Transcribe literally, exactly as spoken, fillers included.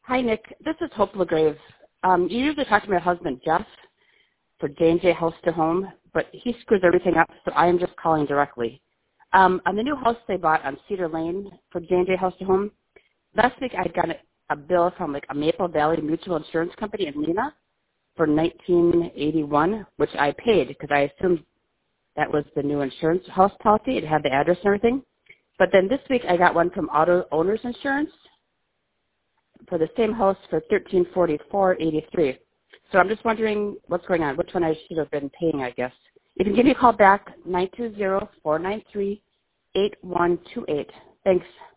Hi, Nick. This is Hope LaGrave. Um, you usually talk to my husband, Jeff, for J and J House to Home, but he screws everything up, so I am just calling directly. Um, on the new house they bought on Cedar Lane for J and J House to Home, last week I got a, a bill from like a Maple Valley Mutual Insurance Company in Lena for nineteen eighty-one, which I paid because I assumed that was the new insurance house policy. It had the address and everything. But then this week I got one from Auto Owners Insurance for the same house for thirteen forty-four eighty-three. So I'm just wondering what's going on, which one I should have been paying, I guess. You can give me a call back, nine two zero, four nine three, eight one two eight. Thanks.